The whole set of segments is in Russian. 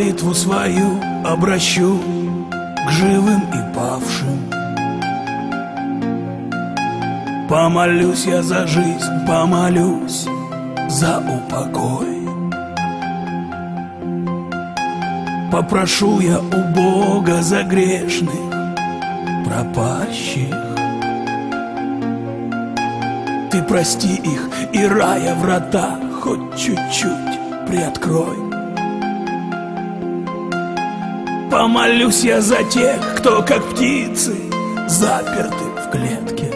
молитву свою обращу к живым и павшим. Помолюсь я за жизнь, помолюсь за упокой. Попрошу я у Бога за грешных пропащих. Ты прости их и рая врата хоть чуть-чуть приоткрой. Помолюсь я за тех, кто как птицы заперты в клетке.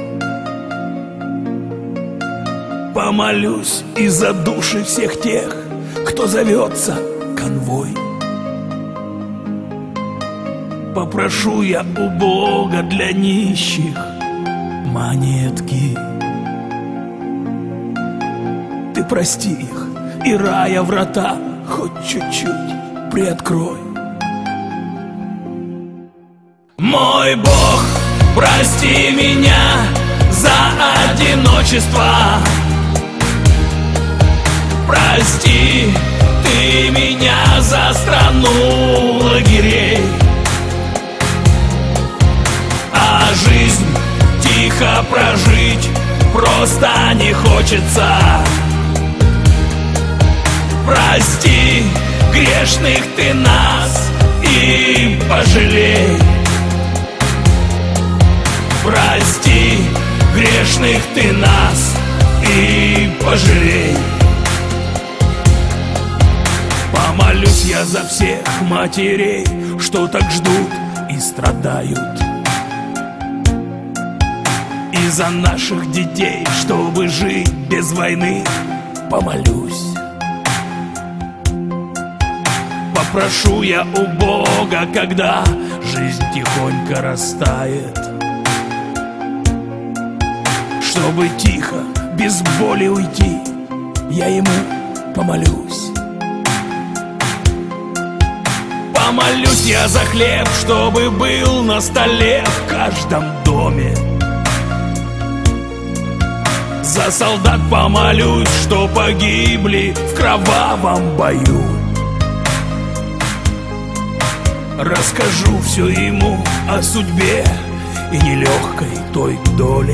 Помолюсь и за души всех тех, кто зовется конвой. Попрошу я у Бога для нищих монетки. Ты прости их и рая врата хоть чуть-чуть приоткрой. Мой Бог, прости меня за одиночество. Прости ты меня за страну лагерей. А жизнь тихо прожить просто не хочется. Прости грешных ты нас и пожалей. Прости грешных ты нас и пожалей. Помолюсь я за всех матерей, что так ждут и страдают, и за наших детей, чтобы жить без войны. Помолюсь. Попрошу я у Бога, когда жизнь тихонько растает, чтобы тихо, без боли уйти, я ему помолюсь. Помолюсь я за хлеб, чтобы был на столе в каждом доме. За солдат помолюсь, что погибли в кровавом бою. Расскажу все ему о судьбе и нелегкой той доле.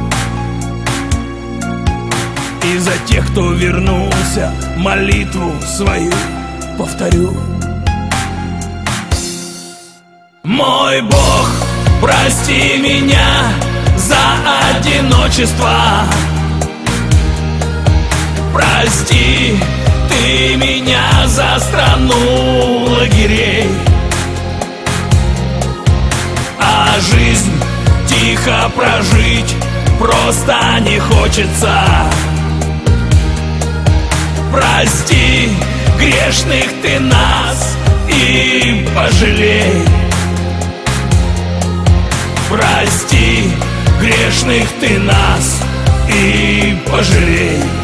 И за тех, кто вернулся, молитву свою повторю. Мой Бог, прости меня за одиночество. Прости ты меня за страну лагерей. А жизнь тихо прожить просто не хочется. Прости грешных ты нас и пожалей. Прости грешных ты нас и пожалей.